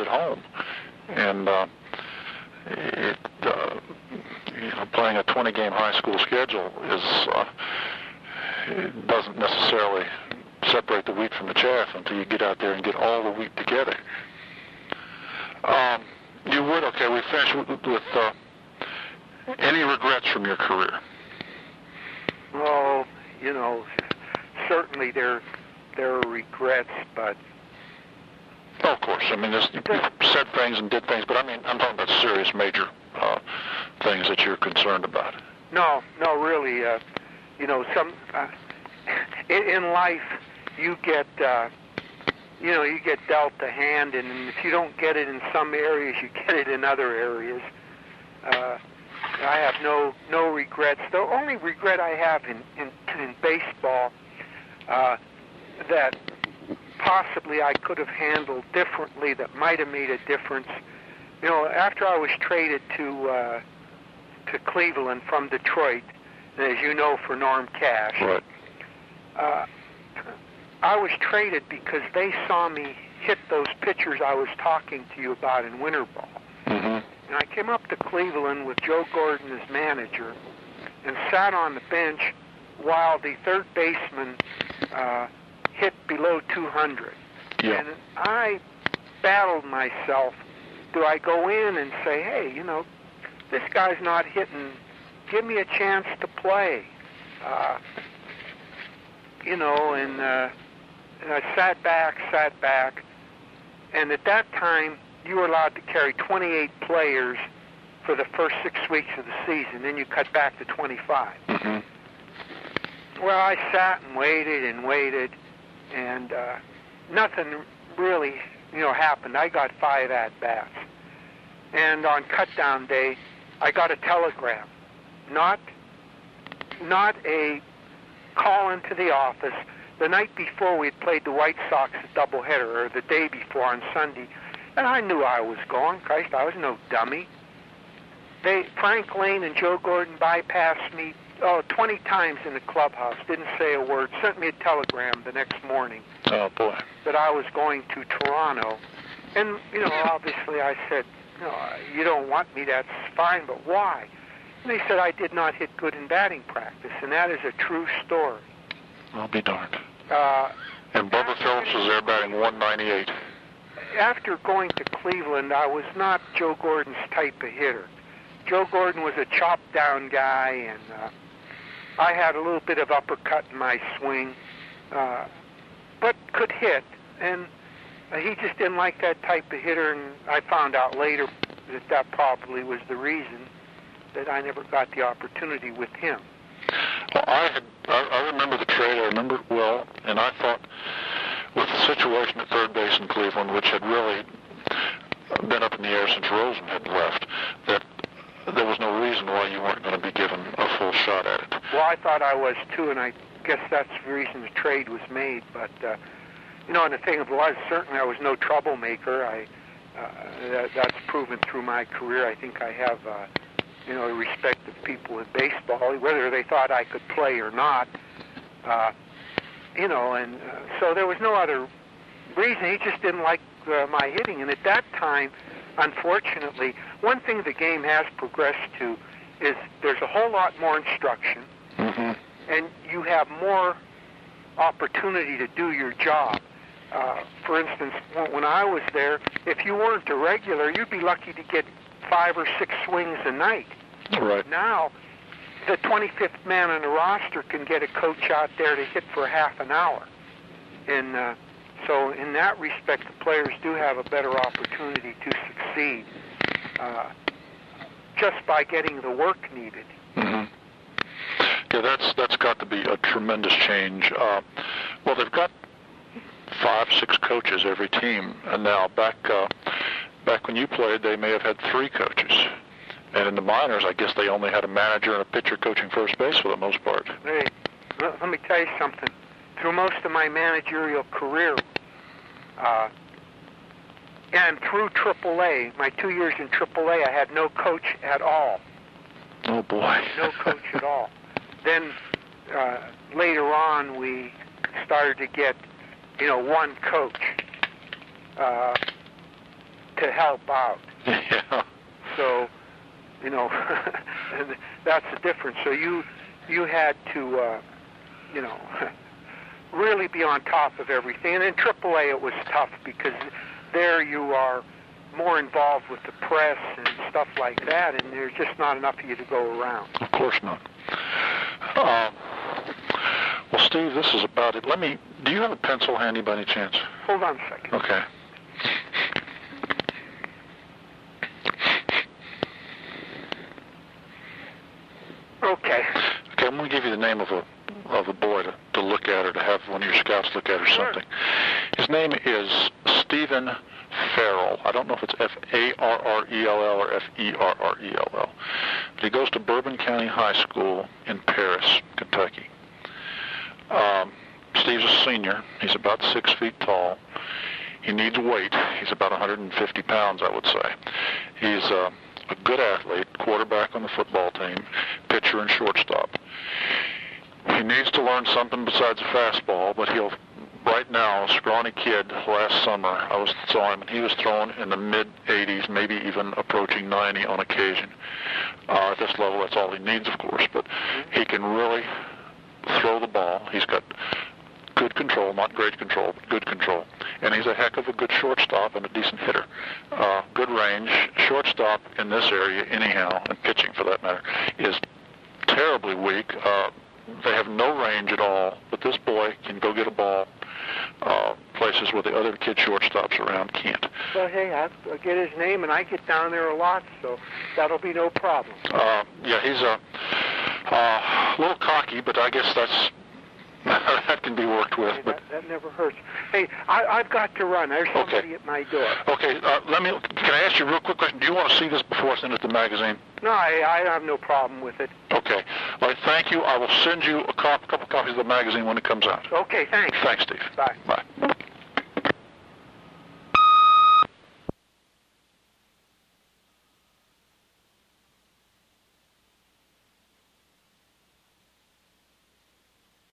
at home. And playing a 20-game high school schedule it doesn't necessarily separate the wheat from the chaff until you get out there and get all the wheat together. We finished with any regrets from your career? Well, certainly there are regrets, but... Oh, of course. I mean, you said things and did things, but I'm talking about serious, major things that you're concerned about. No, really. In life, you get dealt a hand, and if you don't get it in some areas, you get it in other areas. I have no regrets. The only regret I have in baseball that possibly I could have handled differently, that might have made a difference. After I was traded to Cleveland from Detroit, and as you know, for Norm Cash, right. I was traded because they saw me hit those pitchers I was talking to you about in winter ball. Mm-hmm. And I came up to Cleveland with Joe Gordon as manager and sat on the bench while the third baseman hit below 200. Yeah. And I battled myself. Do I go in and say, hey, this guy's not hitting. Give me a chance to play. And I sat back. And at that time, you were allowed to carry 28 players for the first 6 weeks of the season. Then you cut back to 25. Mm-hmm. Well, I sat and waited, and nothing really, happened. I got 5 at-bats. And on cutdown day, I got a telegram. Not a call into the office. The night before, we had played the White Sox a doubleheader, or the day before on Sunday. And I knew I was going. Christ, I was no dummy. Frank Lane and Joe Gordon bypassed me 20 times in the clubhouse, didn't say a word, sent me a telegram the next morning. Oh, boy. That I was going to Toronto. And, obviously I said, you don't want me, that's fine, but why? And they said I did not hit good in batting practice, and that is a true story. I'll be darned. And Bubba Phillips was there batting 198. After going to Cleveland, I was not Joe Gordon's type of hitter. Joe Gordon was a chop-down guy, and I had a little bit of uppercut in my swing, but could hit. And he just didn't like that type of hitter, and I found out later that probably was the reason that I never got the opportunity with him. Well, I remember the trade. I remember it well, and I thought with the situation at third base in Cleveland, which had really been up in the air since Rosen had left, that there was no reason why you weren't going to be given a full shot at it. Well, I thought I was too, and I guess that's the reason the trade was made. But and the thing was, certainly I was no troublemaker. That's proven through my career. I think I have respect of people in baseball, whether they thought I could play or not. So there was no other reason. He just didn't like my hitting. And at that time, unfortunately, one thing the game has progressed to is there's a whole lot more instruction, mm-hmm. and you have more opportunity to do your job. For instance, when I was there, if you weren't a regular, you'd be lucky to get 5 or 6 swings a night. Right. Now, the 25th man on the roster can get a coach out there to hit for half an hour. And so in that respect, the players do have a better opportunity to succeed just by getting the work needed. Mm-hmm. Yeah, that's got to be a tremendous change. Well, they've got 5, 6 coaches every team, and now back when you played, they may have had 3 coaches. And in the minors, I guess they only had a manager and a pitcher coaching first base for the most part. Hey, let me tell you something. Through most of my managerial career, and through AAA, my 2 years in AAA, I had no coach at all. Oh, boy. No coach at all. Then later on, we started to get, one coach. to help out. Yeah. So, that's the difference. So you had to, really be on top of everything. And in AAA it was tough because there you are more involved with the press and stuff like that, and there's just not enough of you to go around. Of course not. Well, Steve, this is about it. Do you have a pencil handy by any chance? Hold on a second. Okay. Okay. Okay, I'm going to give you the name of a boy to look at, or to have one of your scouts look at, or something. His name is Stephen Farrell. I don't know if it's Farrell or Ferrell. But he goes to Bourbon County High School in Paris, Kentucky. Steve's a senior. He's about 6 feet tall. He needs weight. He's about 150 pounds, I would say. He's a good athlete, quarterback on the football team, pitcher and shortstop. He needs to learn something besides a fastball, but right now, a scrawny kid, last summer, I saw him, and he was throwing in the mid-80s, maybe even approaching 90 on occasion. At this level, that's all he needs, of course, but he can really throw the ball. He's got good control, not great control, but good control. And he's a heck of a good shortstop and a decent hitter. Good range. Shortstop in this area, anyhow, and pitching for that matter, is terribly weak. They have no range at all, but this boy can go get a ball places where the other kid shortstops around can't. Well, hey, I'll get his name, and I get down there a lot, so that'll be no problem. Yeah, he's a little cocky, but I guess that can be worked with. Hey, but that never hurts. Hey, I've got to run. There's somebody at my door. Okay, can I ask you a real quick question? Do you want to see this before I send it to the magazine? No, I have no problem with it. Okay. Well, thank you. I will send you a couple copies of the magazine when it comes out. Okay, thanks. Thanks, Steve. Bye. Bye.